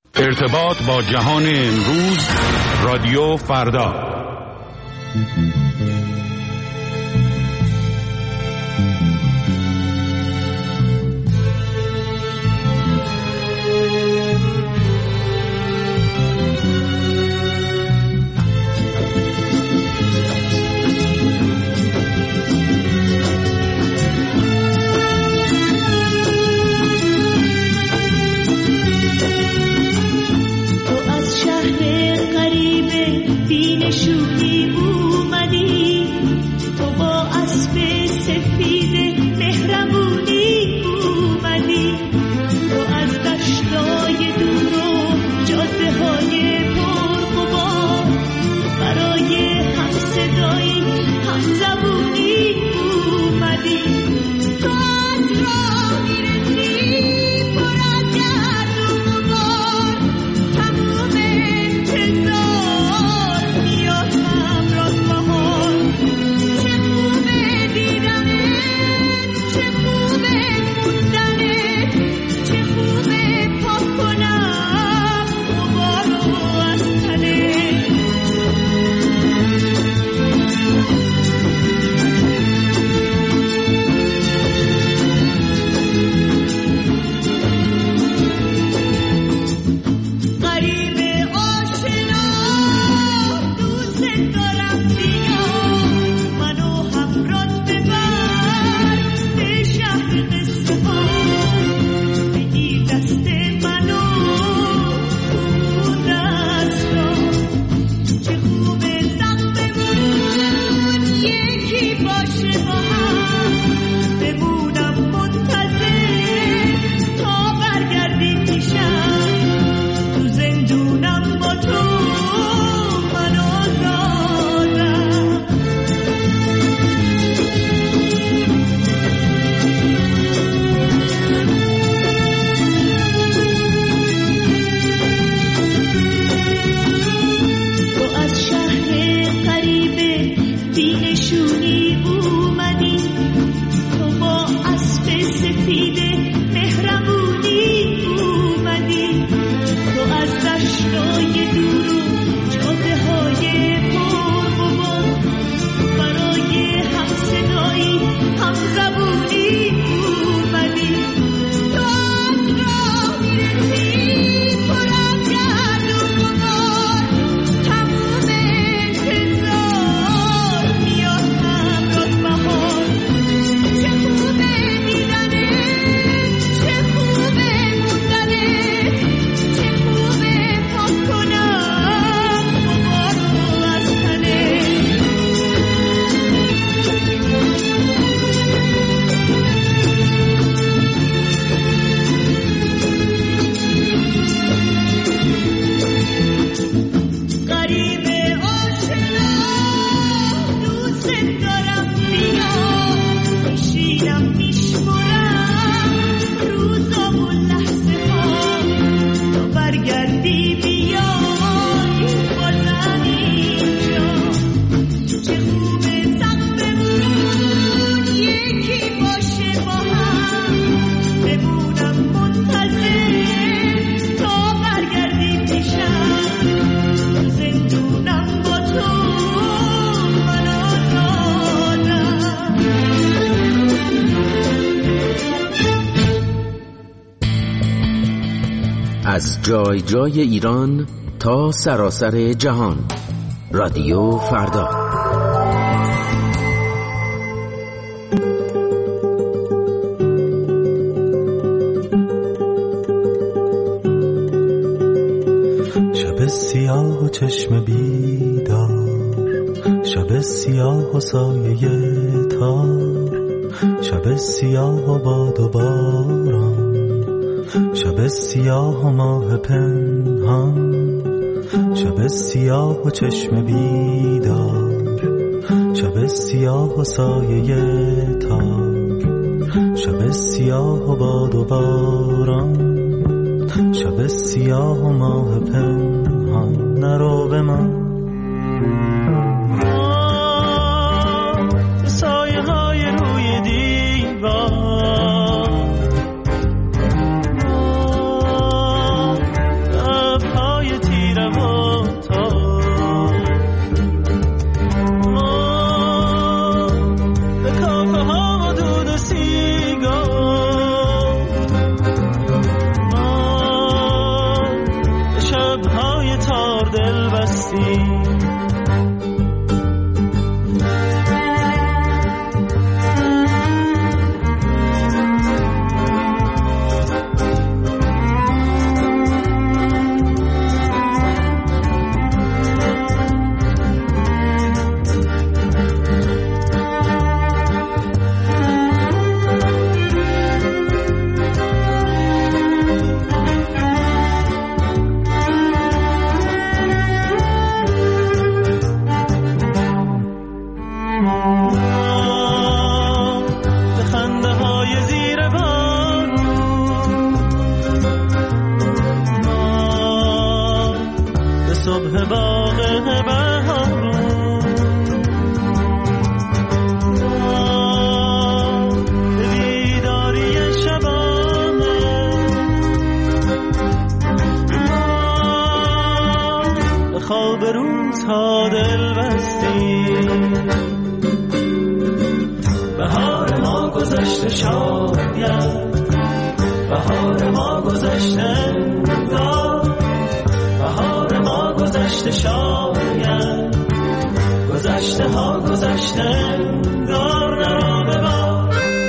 ارتباط با جهان امروز، رادیو فردا. نشونی اومدی تو با اسب سفید مهربونی اومدی تو از دشتای دور و جاده های پرغبار برای هم صدایی هم زبونی اومدی تو از راه میرسی پر از گرد و غبار تموم انتظار از جای جای ایران تا سراسر جهان، رادیو فردا. شب سیاه و چشم بیدار، شب سیاه و سایه تار، شب سیاه و باد و باران، شب سیاه و ماه پنهان، شب سیاه و چشم بیدار، شب سیاه و سایه تار، شب سیاه و باد و باران، شب سیاه و ماه پنهان. نرو به من سایه های روی دیوار، دل بستی. خواب روزها دل بستی. بهار ما گذشته شاید، بهار ما گذشته انگار، بهار ما گذشته شاید، گذشته ها گذشته انگار نرا ببار.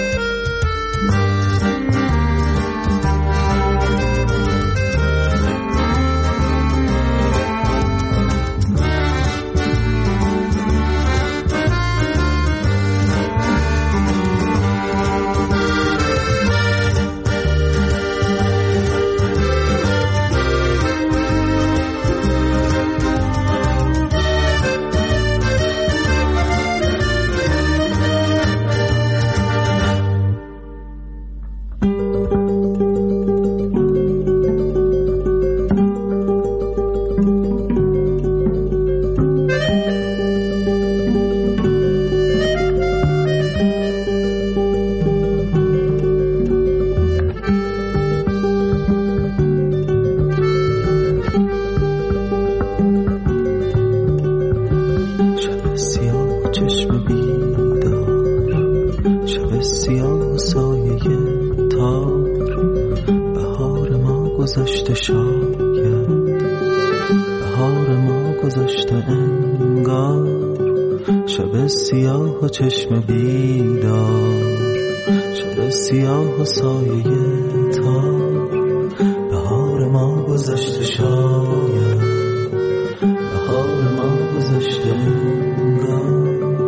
گذشته شاید، بهار ما گذشته انگار، شب سیاه و چشم بیدار، شب سیاه و سایه تار. بهار ما گذشته شاید، بهار ما گذشته انگار.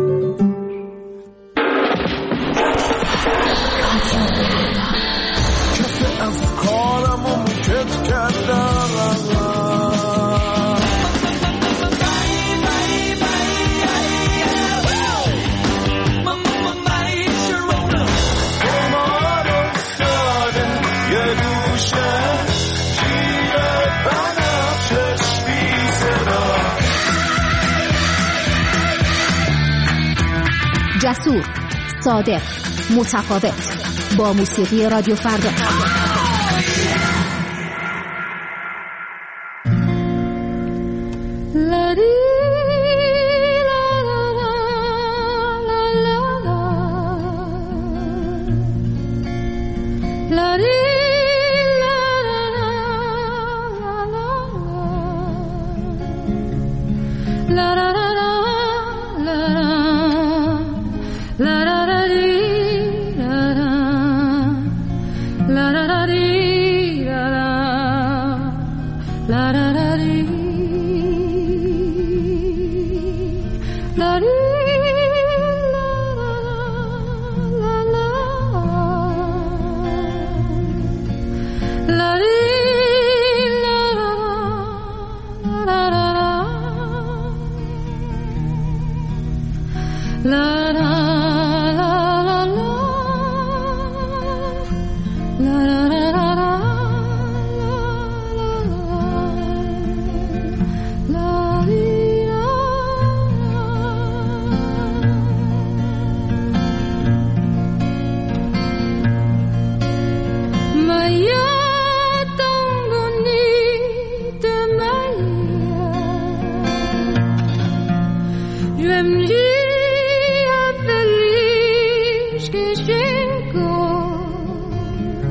جسور، صادق، متفاوت، با موسیقی رادیو فردا.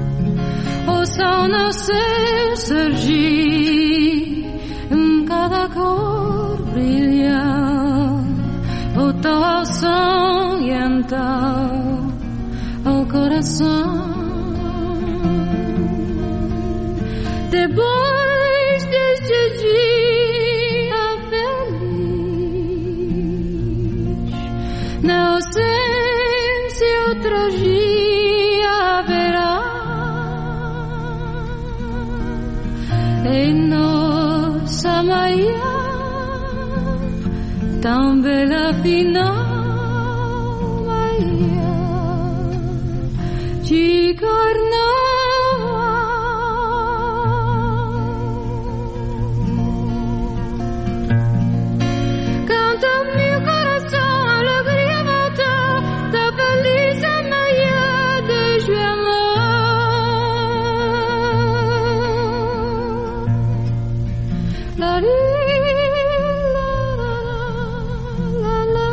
Sana se surgir cada cor brilhar o teu som e então o coração depois deste dia feliz na ausência outra dia haverá em nossa manhã tão bela final manhã de carnaval. Canta meu coração alegria volta da feliz manhã de amor. La la la la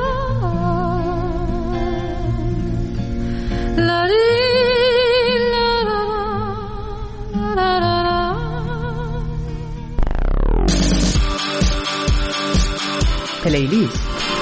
la پلیلیست.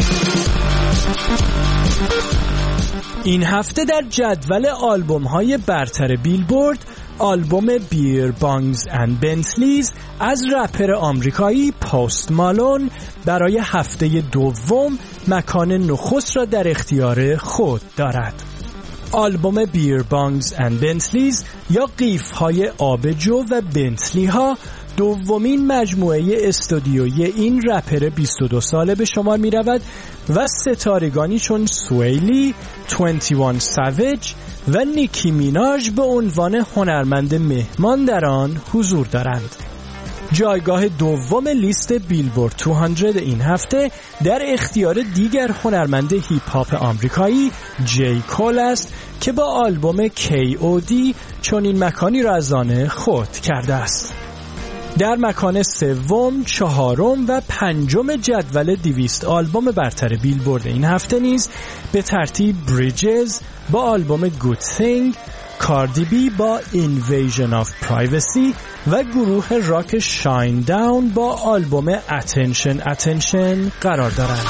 این هفته در جدول آلبوم‌های برتر بیلبورد آلبوم بیر بانگز اند بنتلیز از رپر آمریکایی پست مالون برای هفته دوم مکان نخست را در اختیار خود دارد. آلبوم بیر بانگز اند بنتلیز یا قیف‌های آبجو و بنتلی ها دومین مجموعه استودیویی این رپر 22 ساله به شمار می رود و ستارگانی چون سویلی، 21 ساویج و نیکی میناژ به عنوان هنرمند مهمان در آن حضور دارند. جایگاه دوم لیست بیلبورد 200 این هفته در اختیار دیگر هنرمند هیپ هاپ آمریکایی جی کول است که با آلبوم KOD چنین مکانی را از آن خود کرده است. در مکان سوم، چهارم و پنجم جدول 200 آلبوم برتر بیلبورد این هفته نیز به ترتیب بریجز با آلبوم Good Thing، کاردی بی با Invasion of Privacy و گروه راک شاین داون با آلبوم Attention قرار دارند.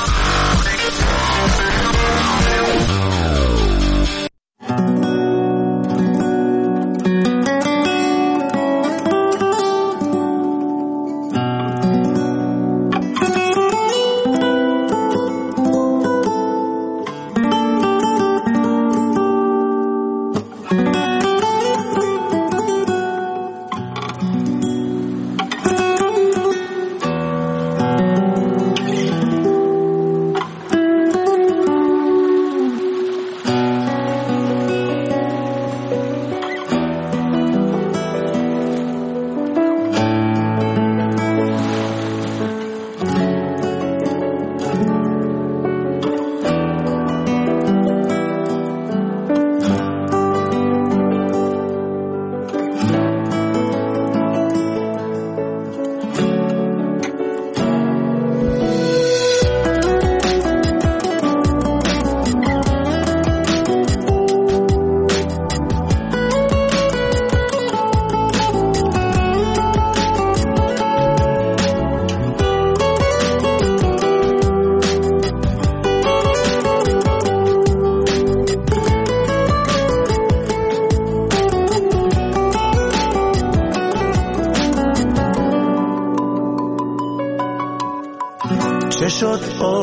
شد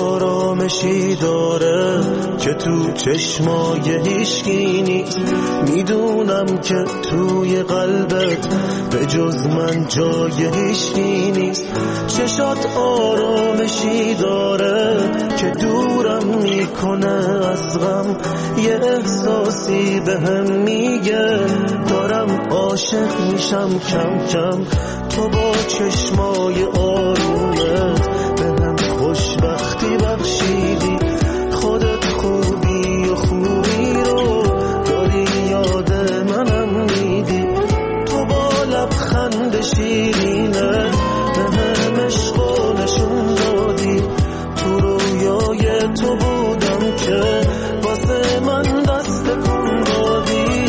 آرامشی داره که تو چشمای هیچکی نیست. میدونم که توی قلبت به جز من جای هیچکی نیست. چشات آرامشی داره که دورم میکنه از غم. یه احساسی بهم میگه دارم عاشق میشم کم کم. تو با چشمای آرومت بهم خوشبختی بخشیدی. خودت خوبی و خوبی رو داری یاد منم میدی. تو با لبخند شیرینت بهم عشقو نشون دادی. تو رویای تو بودم که واسه من دست کن دادی.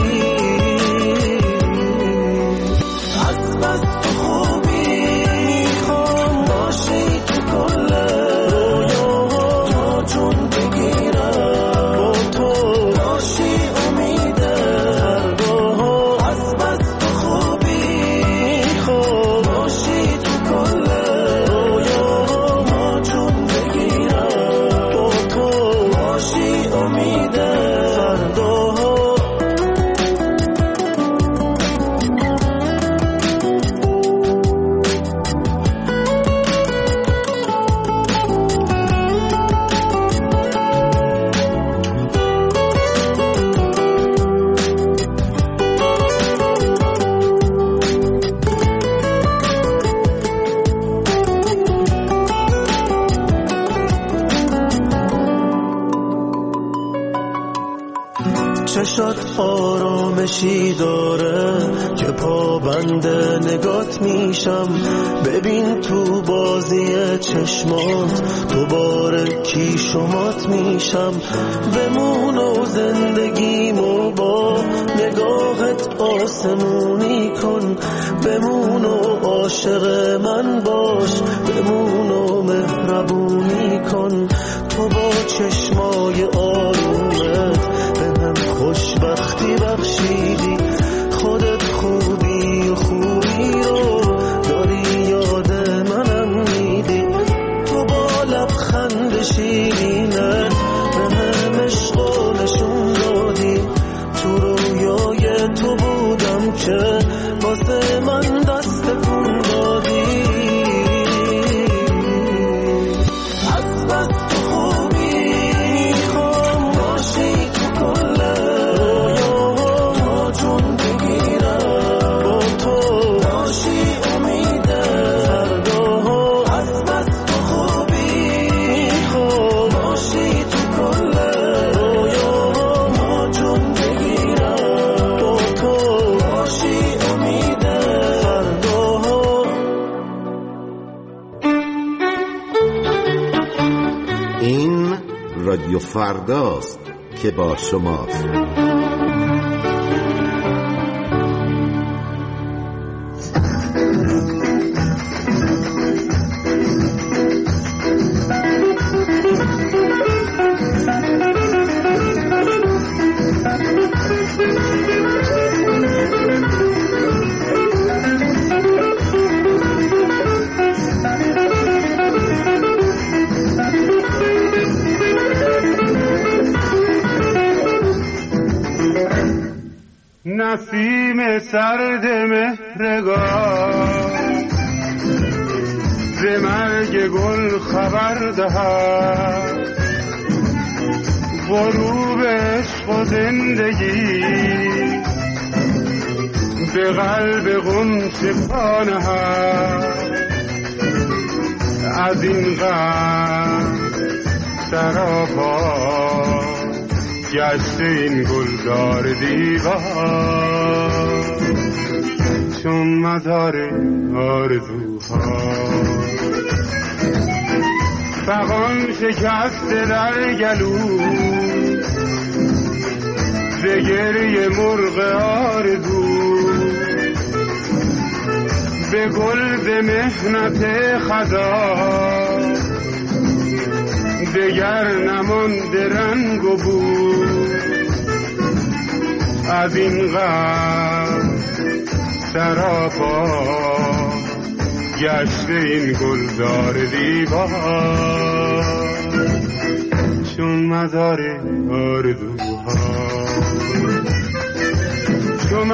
از بس تو خوبی میخوام باشی آرامشی داره که پابند نگات میشم. ببین تو بازی چشمات دوباره کیشمات میشم. بمون و زندگیمو با نگاهت آسمونی کن. بمون و عاشق من باش، بمون و مهربونی کن. تو با چشمای آرومت به من خوشبختی بخشیدی. خودت خوبی و خوبی رو داری یاد منم میدی. تو با لبخند شیرینت به هم عشقو نشون دادی. تو رویای تو بودم که واسه من دست تکون دادی. از بس تو خوبی میخوام باشی تو کل رویاها جون بگیرم. با تو باشی امید فرداها. از بس تو خوبی میخوام باشی تو کل رویاها جون بگیرم. با تو باشی امید فرداها. این رادیو فرداست که با شماست. نسیم سرد مهرگاه ز مرگ گل خبر دهد. غروب عشق و زندگی به قلب غنچه پا نهد. از این غم سراپا گشته این گلزار دیوار چون مزار آرزوها. فغان شکسته در گلو ز گریه مرغ آرزو. به گل ز محنت خزان دگر نمانده رنگ و بو. از این غم سراپا گشته این گلزار دیوار چون مزار آرزوها. چون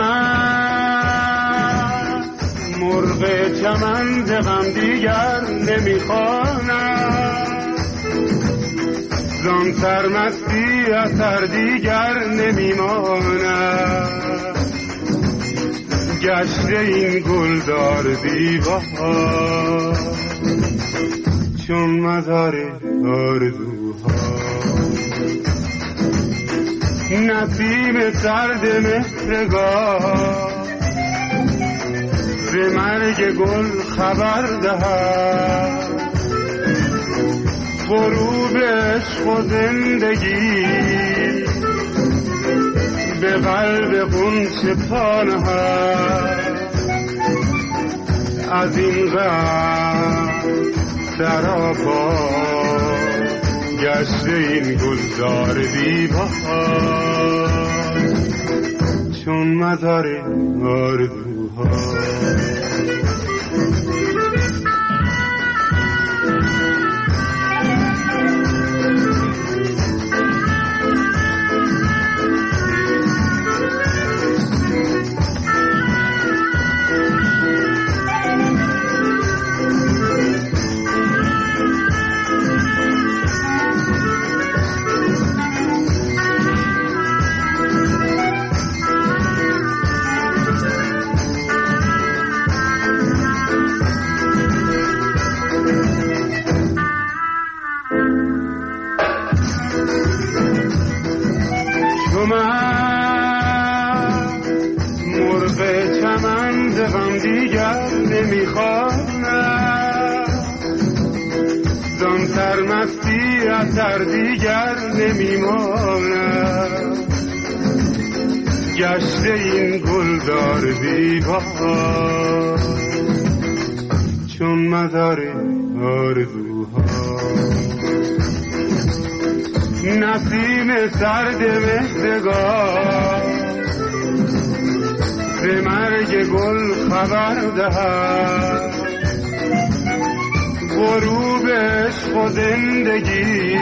من مرغ چمن ز غم دیگر نمیخوانم. زان سرمستی اثر دیگر نمیماند. گشته این گلزار دیوار چون مزار آرزوها. نسیم سرد مهرگاه ز مرگ گل خبر دهد. غروب عشق و زندگی به قلب غنچه پا نهد. از این غم سراپا گشته این گلزار دیوار چون مزار آرزوها. نمیخوانم، زان سرمستی اثر دیگر نمیمانم. گشته این گلدار زیبا چون مزار آرزوها. نسیم سرد مهرگاه ز مرگ گل خبر دهد، غروب عشق و زندگی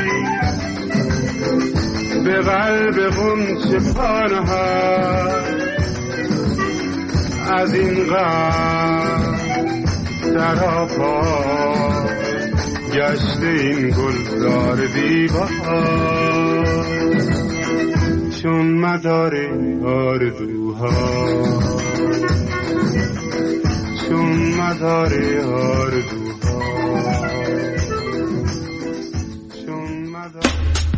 به قلب غنچه پا نهد. از این غم سراپا گشته این گلزار زیبا چون مزار آرزوها، چون مزار آرزوها، چون مزار.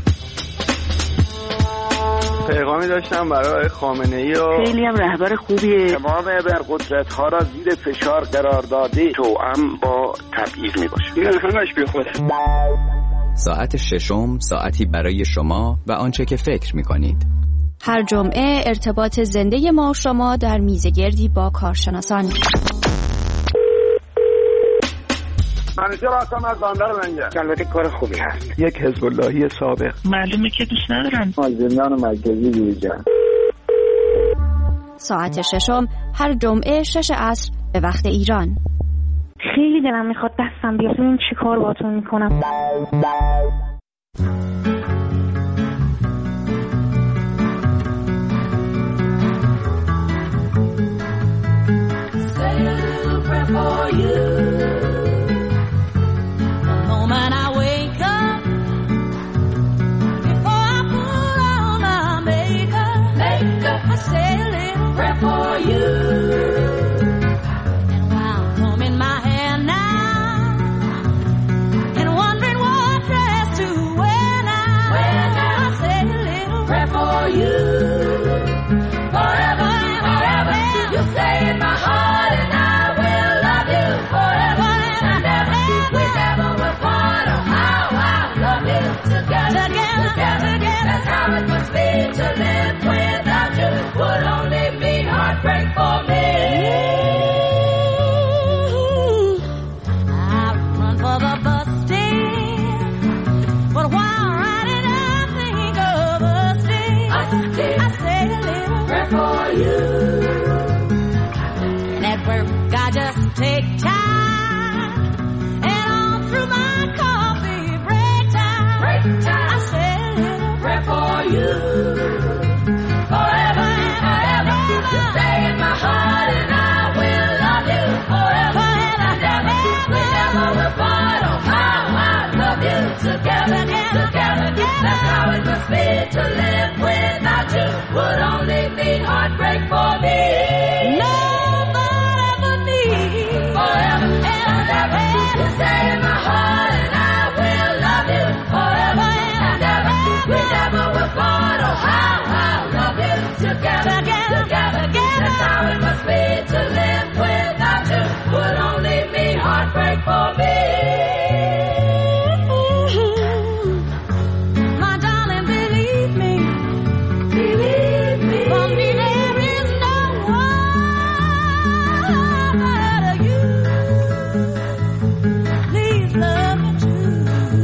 پیغامی داشتم برای خامنه‌ای و خیلی هم رهبر خوبیه. تمام ابرقدرت‌ها را زیر فشار قرار داده، توأم با تبعیض میباشه. این همش بیخوده. ساعت ششم ساعتی برای شما و آنچه که فکر میکنید. هر جمعه ارتباط زنده ما و شما در میزگردی با کارشناسان. منیجر هستم از بندر منجر. البته کار خوبی هست. یک حزب اللهی سابق. معلومه که دوست ندارم. از زندان مرکزی بیرون. ساعت ششم هر جمعه 6 عصر به وقت ایران. خیلی دلم میخواد دستم بیاد. این چی کار باتون میکنم؟ Say a little prayer for you. The moment I wake up, before I put on my makeup, I say a little prayer for you. And while I'm combing my hair now, and wondering what dress to wear now, I say a little prayer for you. Forever and forever, you stay in my heart, and I will love you forever and ever. We never will part. Oh, how I love you together. That's how it must be to live without you. Would only mean heartbreak for me. I run for the bus stand, but while riding I think of us. I say a little prayer for you. And at work I just take time, and all through my coffee break time, I say a little prayer for you. Forever and forever, you stay in my heart, and I will love you forever and ever. We never will part. Oh, how I love you together. That's how it must be to live without you. Would only mean heartbreak for me. No forever need. Forever and ever, you stay in my heart, and I will love you forever and ever. We never will part. Oh, how I love you together. That's how it must be to live without you. Would only mean heartbreak for me. My darling, believe me. For me there is no one but you. Please love me too.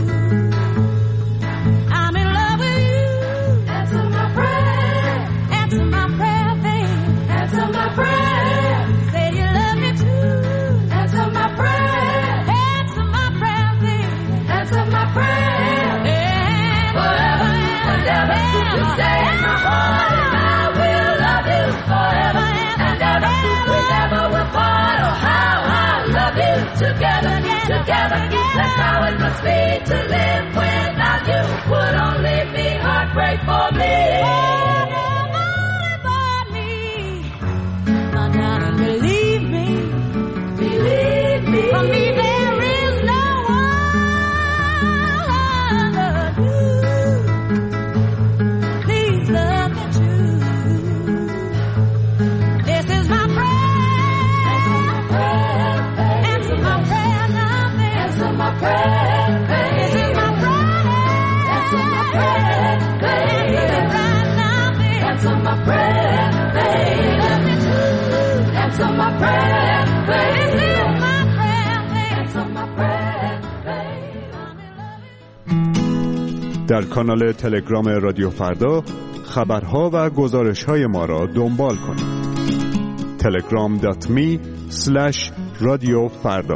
I'm in love with you. Answer my prayer. Answer my prayer, babe. Answer my prayer. Say you love me too. Answer my prayer. Answer my prayer, babe. Answer my prayer. Forever and ever, you stay in my heart, and I will love you forever and ever. We never will part. Oh, how I love you together. That's how it must be to live without you. Would only mean heartbreak for me. My darling, believe me. For me there is no one but you. Please love me too. This is my prayer. در کانال تلگرام رادیو فردا خبرها و گزارش‌های ما را دنبال کنید. telegram.me/رادیو فردا.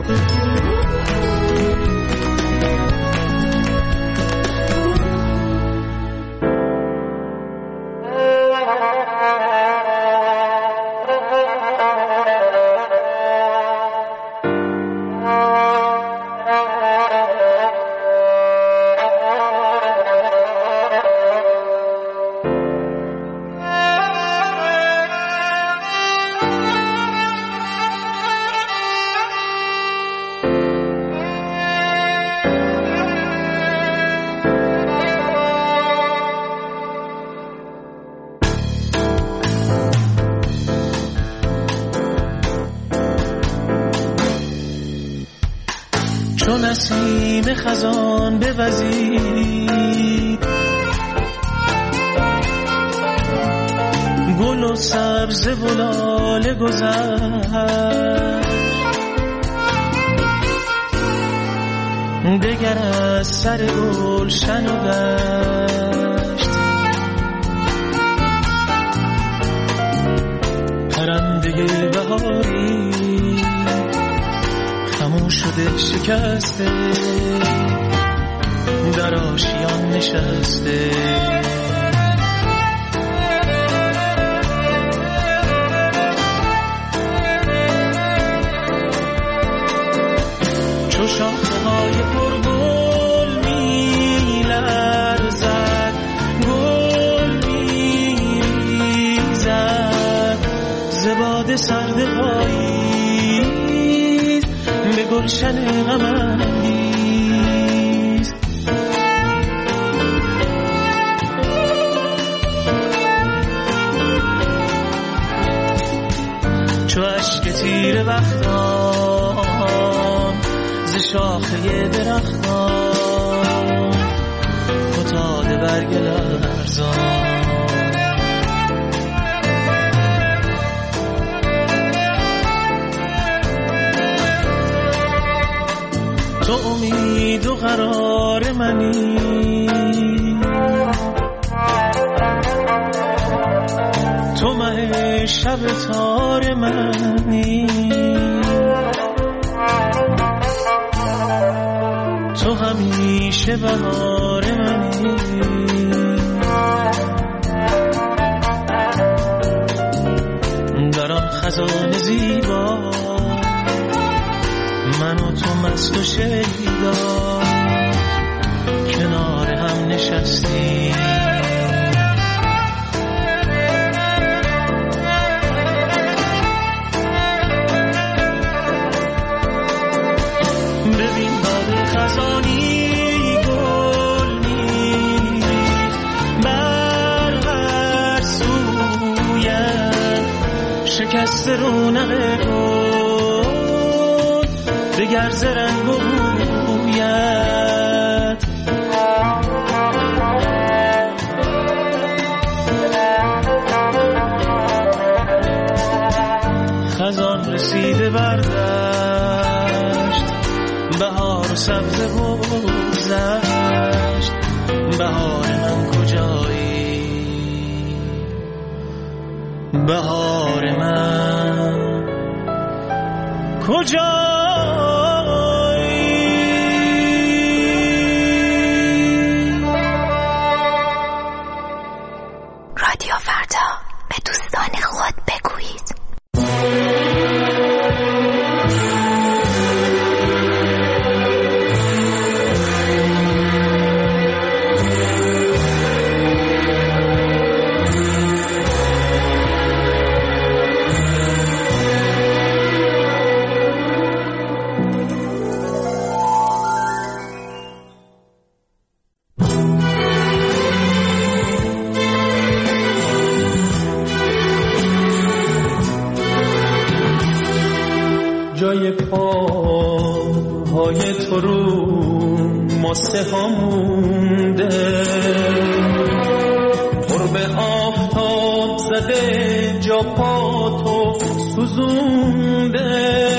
چون نسیم خزان بوزید گل و سبز و لاله گذشت دگر از سر گلشن و دشت پرنده بهاری خموش شده شکسته در آشیان نشسته چو شاخه‌های پرگل می‌لرزد گل می‌ریزد ز باد سرد پاییز به گلشن غم‌انگیز چو اشک تیره بختان ز شاخه درختان فتاده برگ لرزان تو امید و قرار منی تو مه شب تار منی تو همیشه بهار منی در آن خزان زیبا من و تو مست و شیدا کنار هم نشستیم ببین باد خزانی گل می‌ریخت بر هر سویم شکست رونق گل دگر ز رنگ و بویت خزان رسیده بردشت بهار و سبزه بگذشت بهار من کجایی بهار من کجایی رادیو فردا به دوستان خود بگویید. جای پاهای تو رو ماسه ها مونده قرب آفتاب زده جا پا تو سوزونده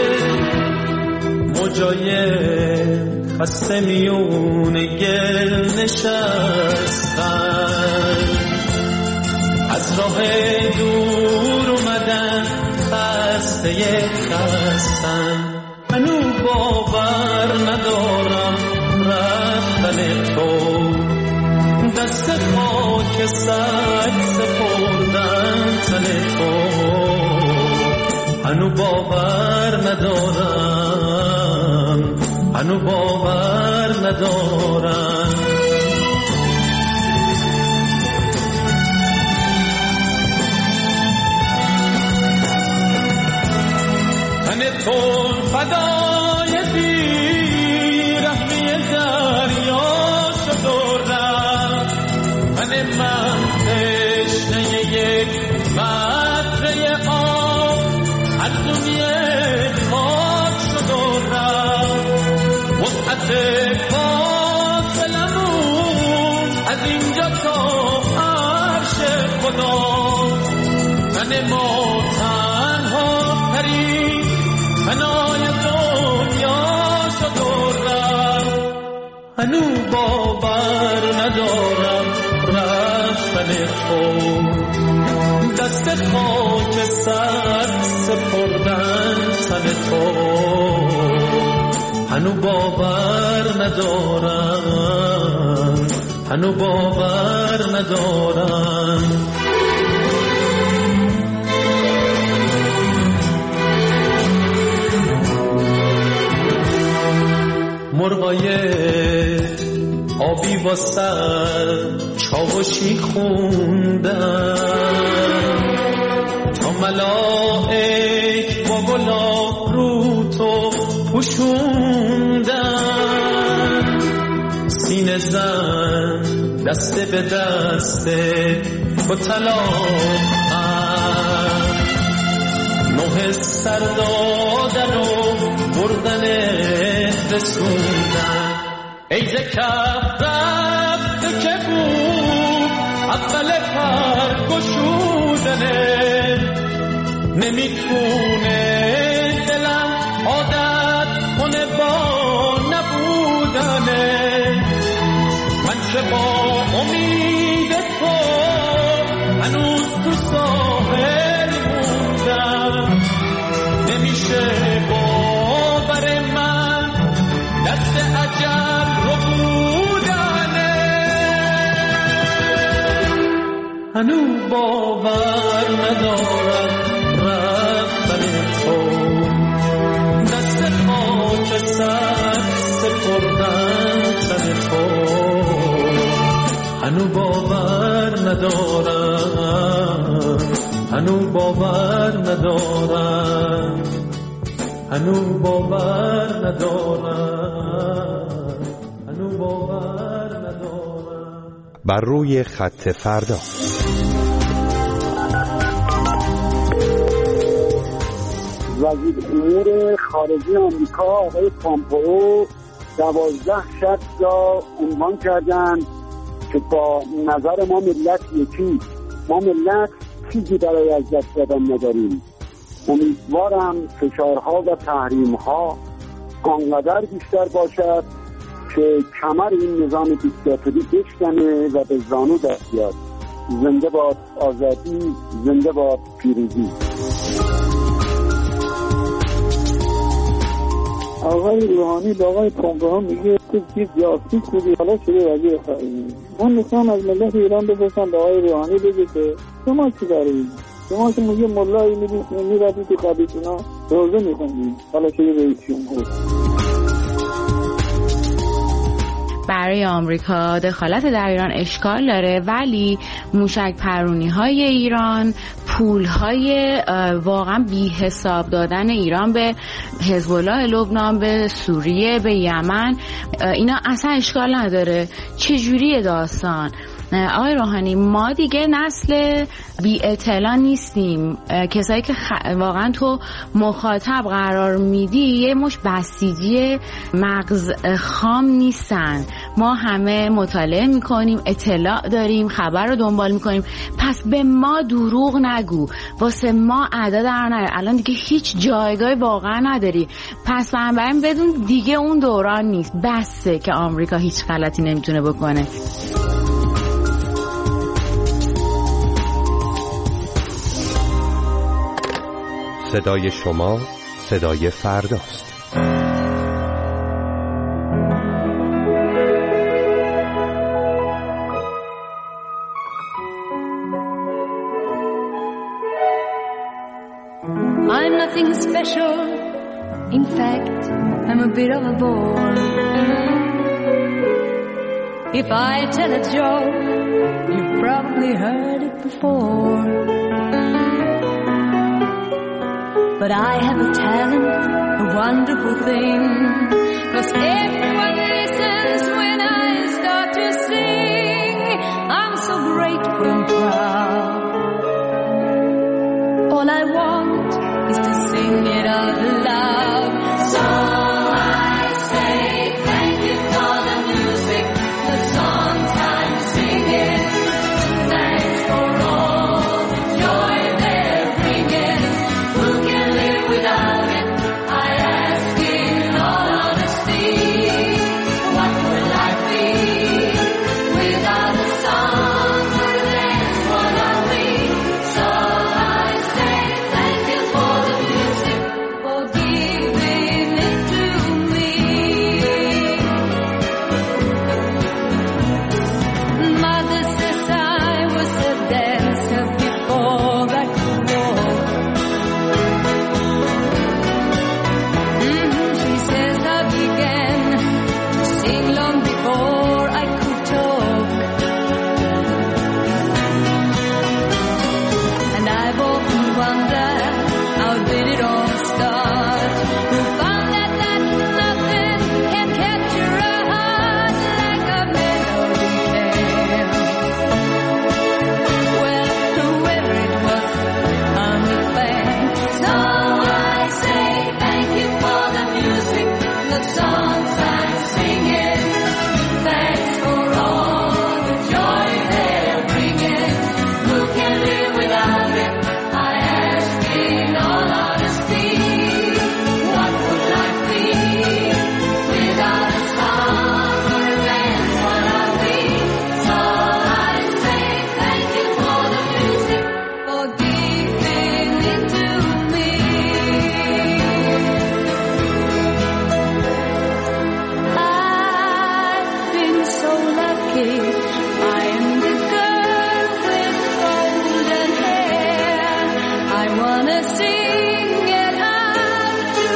موجای خسته میون گل نشستن، از راه دور اومدن خسته خستن. هنو باور ندارم رفتن تو، دست خاک سگ سپردن تن تو. هنو باور ندارم، هنو باور ندارم. تن تو فدای بیرحمی دریا شد و رفت. تن من تشنه یک قطره آب از دنیا خاک شد و رفت. وسعت فاصلمون از اینجا تا عرش خدا. تن ما تنها ترین فنای دنیا شد و رفت. هنو باور ندارم رفتن تو، دست خاک سر سپردن تن تو. هنو باور ندارم، هنو باور ندارم. مرغای آبی واسه چاوشی خوندن، تا ملائک با گلاب رو تو پوشوندن. سینه زن دسته به دسته با طلاق نوح سر دادن و بردن رسوندن. ای زکف رفته که بود اول پر گشودنه، نمیتونه دلم عادت کنه با نبودنه. من که با امید تو هنوز تو ساحل موندم. نمیشه باور من دست اجل رو بودنه. هنو باور ندارم رفتن تو، دست خاک سر سپردن تن تو. هنو باور ندارم، هنو باور ندارم، هنو باور ندارم، هنو باور ندارم. بر روی خط فردا. وزیر امور خارجه آمریکا آقای پامپئو 12 شرط را عنوان کردند که با نظر ما ملت یکی، ما ملت چیزی برای از دست دادن نداریم. امیدوارم فشارها و تحریمها آنقدر بیشتر باشد که کمر این نظام دیکتاتوری بشکنه و به زانو دست بیاد. زنده باد آزادی، زنده باد پیروزی. آقای روحانی به آقای پامپئو میگه تو چیز جاسوس بودی، حالا شده وزیر خارجه. من میخوام از ملت ایران بپرسم به آقای روحانی بگه که شما چی دارید؟ شما که میگه ملایی میردی تو قبیتونا روزه میخوندید، حالا شده رئیس جمهور. برای آمریکا دخالت در ایران اشکال داره، ولی موشک پرونی های ایران، پول های واقعا بی حساب دادن ایران به حزب الله لبنان، به سوریه، به یمن، اینا اصلا اشکال نداره. چجوریه داستان؟ آقای روحانی، ما دیگه نسل بی اطلاع نیستیم. کسایی که واقعا تو مخاطب قرار میدی یه مش بسیجی مغز خام نیستن. ما همه مطالعه میکنیم، اطلاع داریم، خبر رو دنبال میکنیم، پس به ما دروغ نگو، واسه ما اعداد در نیار. الان دیگه هیچ جایگاهی واقعا نداری، پس بنابراین بدون دیگه اون دوران نیست، بسه که آمریکا هیچ غلطی نمیتونه بکنه. صدای شما صدای فرداست. I'm nothing special. In fact, I'm a bit of a bore. If I tell a joke, you've probably heard it before. But I have a talent, a wonderful thing, 'cause everyone listens when I start to sing. I'm so grateful and proud. All I want is to sing it out loud. So I say thank you for the music, the songs I'm singing. Thanks for all the joy they're bringing. Who can live without it? I ask in all honesty. What would life be without the songs or dance? What are we? So I say thank you for the music, for giving it to me. Mother says I was a dancer before I could walk. She says I began to sing long before I could talk. And I've often wondered how did it all start? Who found that nothing can capture a heart like a melody can? Well, whoever it was, I'm a fan. So I say thank you for the music, the songs I'm singing. Thanks for all the joy they're bringing. Who can live without it? I ask in all honesty. What would life be without a song or a dance? What are we? So I say thank you for the music, for giving it to me. I've been so lucky. I am the girl with golden hair. I wanna sing it out to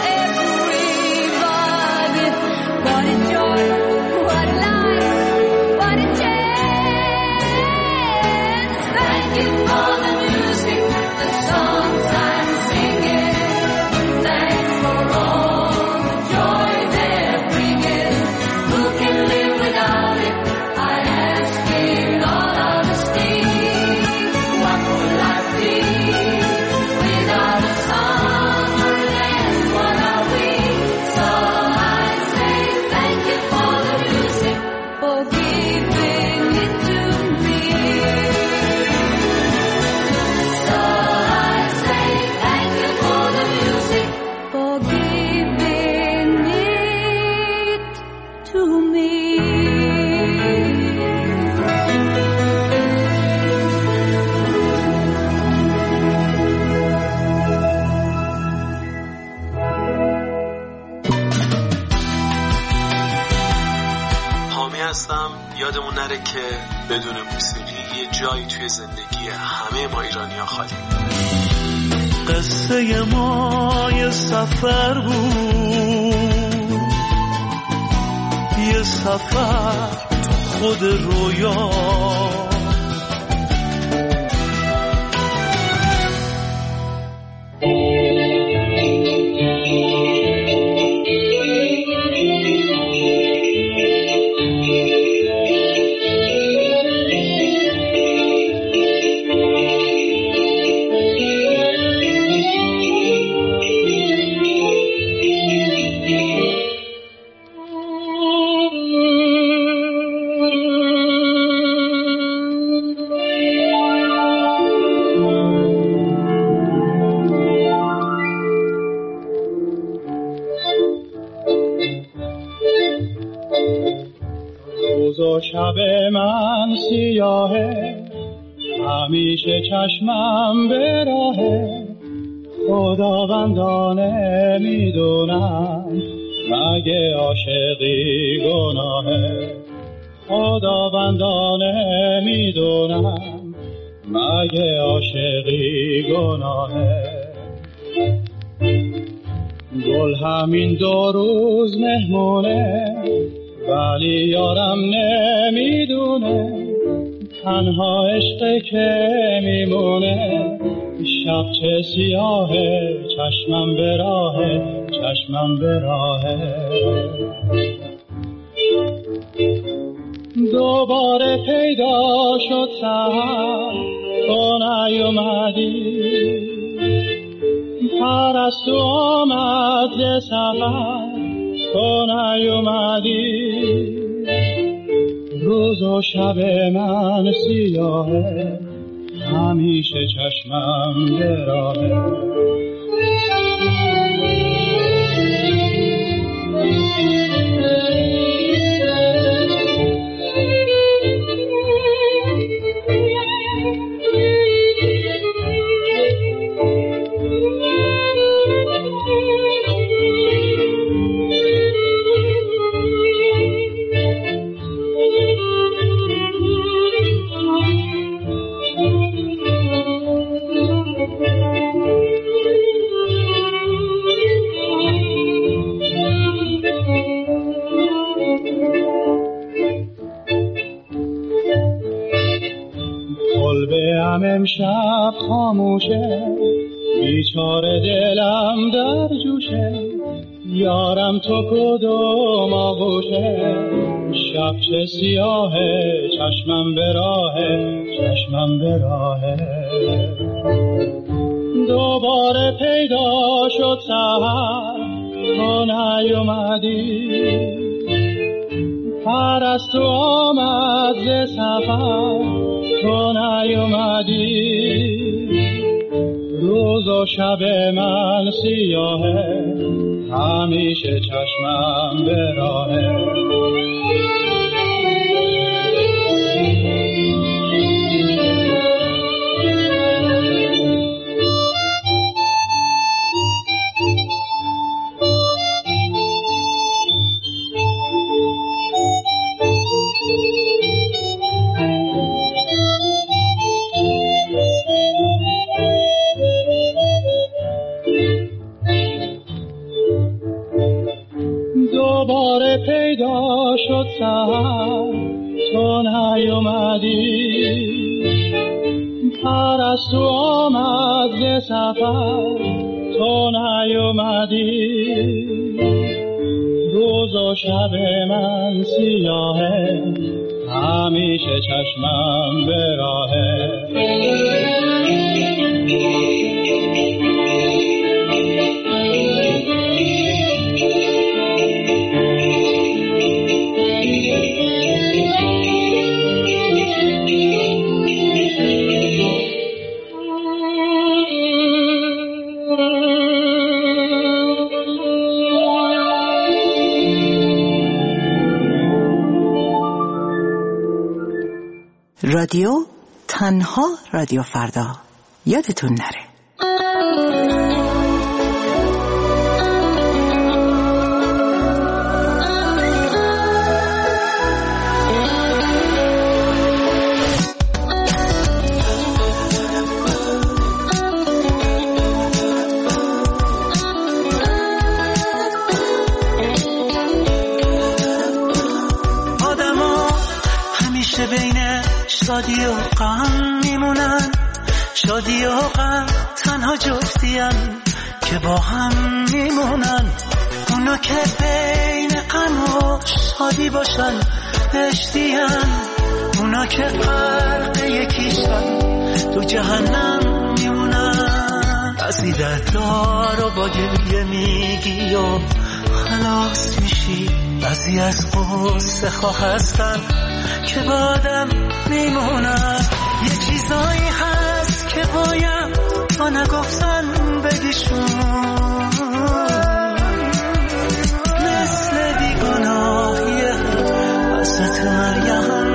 everybody. What a joy, what a life, what a chance. Thank you for the music, the songs I'm singing. Thanks for all the joy they're bringing. Who can live without it? I ask in all honesty. What would life be without a song or a dance? What are we? So I say thank you for the music, for giving it to me. So I say thank you for the music, for giving it to me. حامی هستم. یادمون نره که بدون موسیقی یه جایی توی زندگی همه ما ایرانی‌ها خالی. قصه ما یه سفر بود، یه سفر خود رویا. شب من سیاهه، همیشه چشمم به راهه. خداوندانه میدونم مگه عاشقی گناهه. خداوندانه میدونم مگه عاشقی گناهه. گل همین 2 روز مهمونه، ولی یارم نمیدونه تنها عشق که میمونه. شب چه سیاهه، چشمم به راهه، چشمم به راهه. دوباره پیدا شد سحر، تو نیومدی. پرستو آمد ز سفر، تو نیومدی. روز و شب من سیاهه، همیشه چشمم به راهه. امشب خاموشه، بیچاره دلم در جوشه. یارم تو کدوم آغوشه، شب چه سیاهه، چشمم به راهه، چشمم به راهه. دوباره پیدا شد سحر، تو نیومدی. پرستو آمد ز سفر، تو نیومدی. روز و شب من سیاهه، همیشه چشمم به راهه. دوباره پیدا شد سحر، تو نیومدی. پرستو آمد ز سفر، تو نیومدی. روز و شب من سیاهه، همیشه چشمم به راهه. رادیو تنها رادیو فردا، یادتون نره. شادی و غم میمونن، شادی و غم تنها جفتیان که با هم میمونن. اونا که بین غم و شادی باشن بهشتیان، اونا که فرق یکیشن تو جهنم میمونن. بعضی دردار و با گریه میگی و خلاص میشی، بعضی از غصه خواه هستن که با آدم میمونن. یه چیزایی هست که باید تا نگفتن بگیشون، مثل بیگناهیه حضرت مریم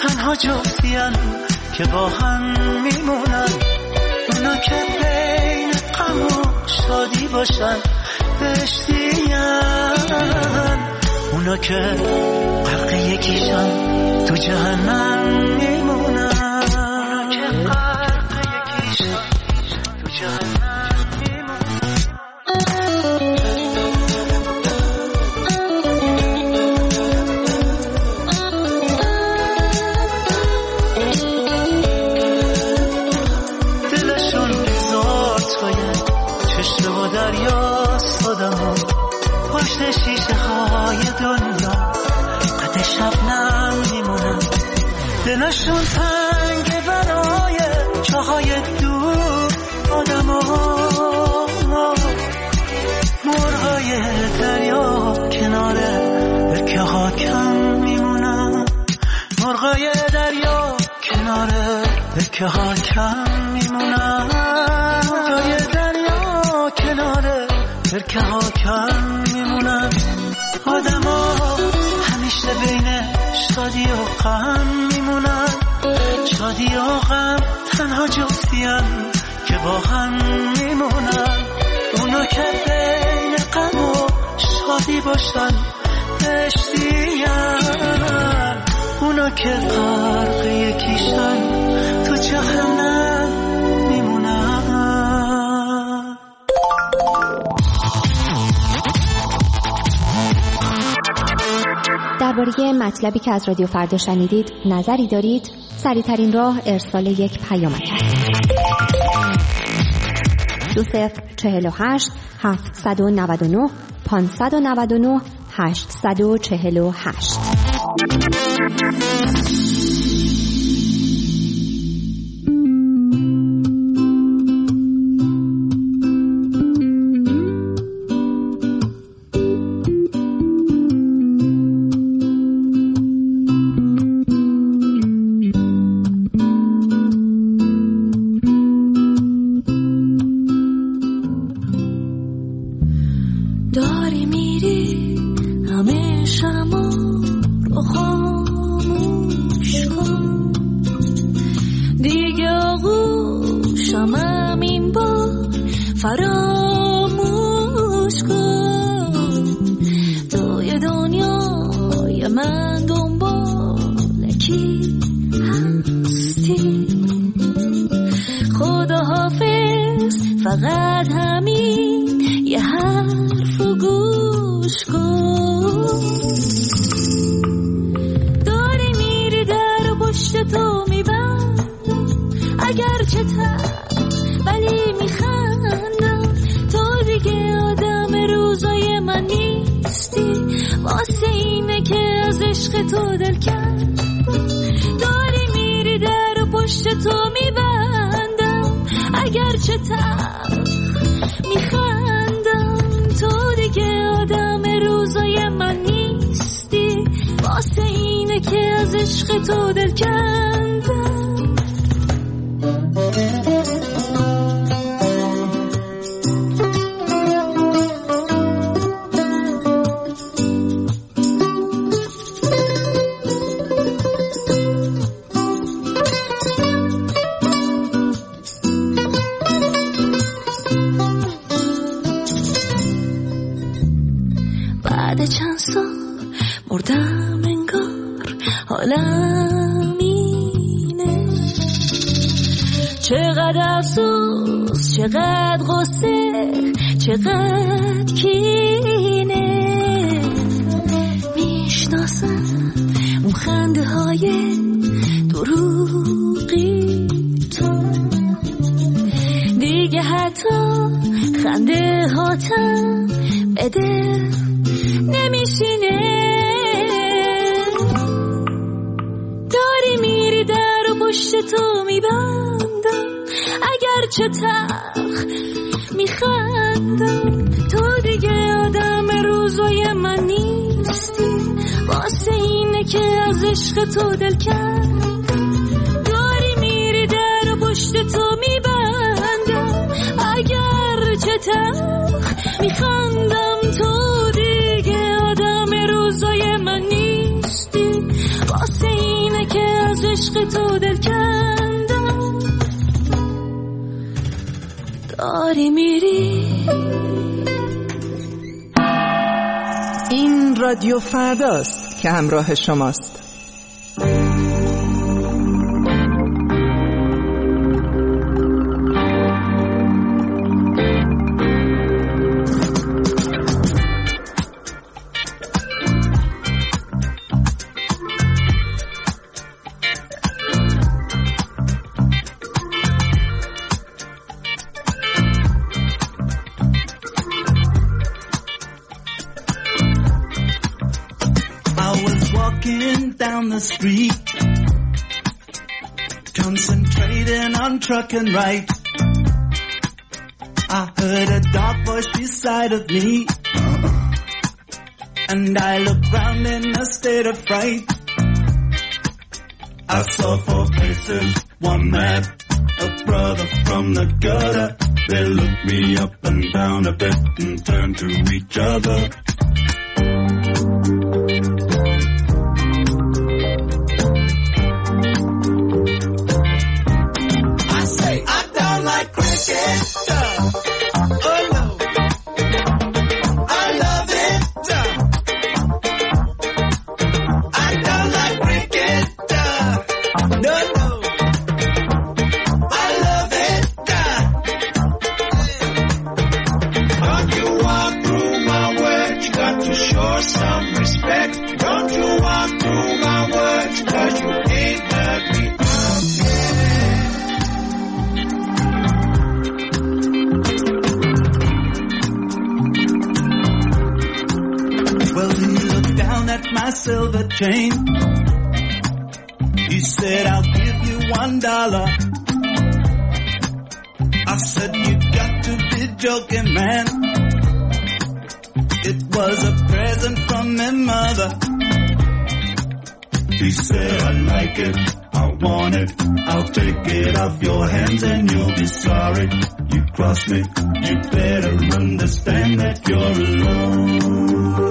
تنها جفتین که با هم میمونن، اونا که بین غم و شادی باشن بهشتین، اونا که غرق یکیشن تو جهنم میمونن، اونا که غرق یکیشن تو جهنم میمونن. دلشون هزار تایه چشم و دریاست آدمو، پشت شیشه های دنیا قد شبنم میمونن. دلشون تنگه برای چاهای دور آدما، مرغای دریا کنار برکه ها کم میمونن، مرغای دریا کنار برکه ها کم میمونن، مرغای دریا کنار برکه ها کم میمونن. آدما همیشه بین شادی و غم میمونن، شادی و غم تنها جفتین که با هم میمونن، اونا که بین غم و شادی باشن بهشتین، اونا که غرق یکیشن تو جهنم میمونن. درباره مطلبی که از رادیو فردا شنیدید نظری دارید؟ سریع‌ترین راه ارسال یک پیامک است. 2048 799 599 848. چقدر غصه چقدر کینه، میشناسم اون خنده های دروغی تو، دیگه حتی خنده هاتم بده نمیشینه. داری میری در و پشت تو میبندم، اگر چه تلخ میخندم، تو دیگه آدم روزای من نیستی، واسه اینه که از عشق تو دل کردم. داری میری در و پشت تو میبندم، اگر چه تلخ میخندم، تو دیگه آدم روزای من نیستی، واسه اینه که از عشق تو دل کندم داری میری. این رادیو فرداست که همراه شماست. Down the street, concentrating on trucking right. I heard a dark voice beside of me, and I looked round in a state of fright. I saw 4 faces, one man, a brother from the gutter. They looked me up and down a bit and turned to each other. Silver chain. He said, I'll give you $1. I said, you got to be joking, man. It was a present from my mother. He said, I like it, I want it, I'll take it off your hands and you'll be sorry. You cross me, you better understand that you're alone.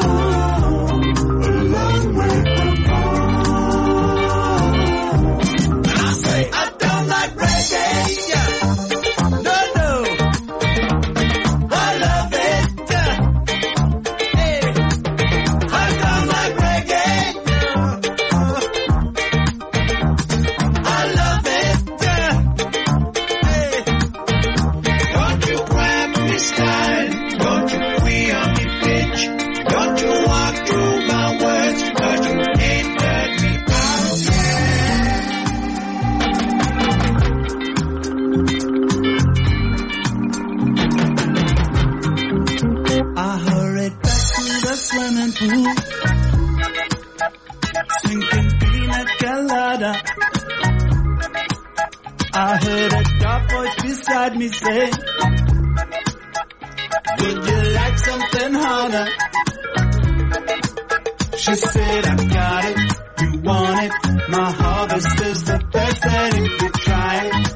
I heard a dark voice beside me say, would you like something harder? She said, I got it, you want it, my harvest is the best, and if you try it,